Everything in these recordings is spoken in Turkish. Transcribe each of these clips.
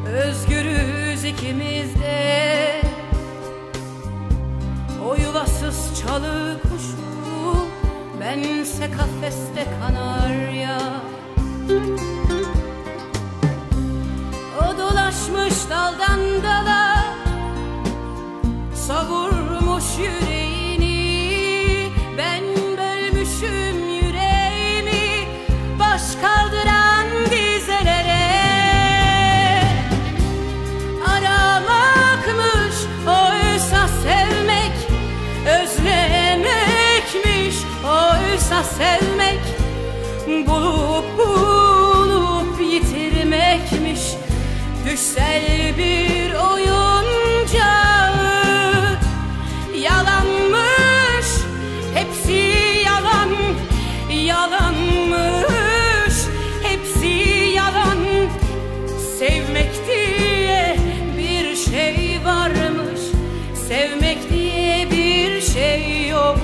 özgürüz ikimiz de. O yuvasız çalı kuşu, bense kafeste kanarya. O dolaşmış daldan dala, savurmuş yüreğini. Ben bölmüşüm yüreğimi, baş kaldıran dizelere. Aramakmış oysa sevmek, özlemekmiş oysa sevmek. Bulup bulup yitirmekmiş düşsel bir oyuncağı. Yalanmış hepsi, yalan, yalanmış hepsi, yalan. Sevmek diye bir şey varmış, sevmek diye bir şey yokmuş.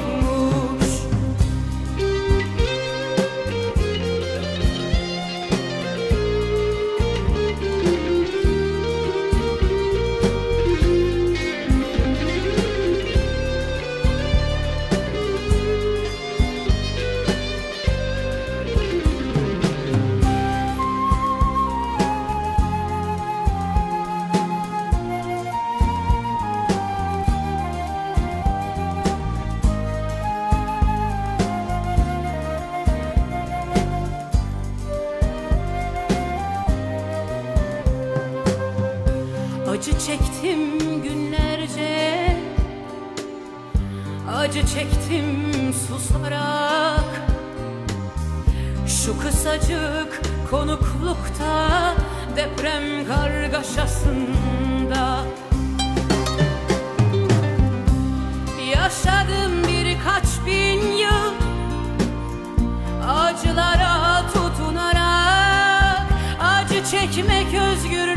Acı çektim günlerce, acı çektim susarak. Şu kısacık konuklukta, deprem kargaşasında. Yaşadım birkaç bin yıl acılara tutunarak. Acı çekmek özgürlük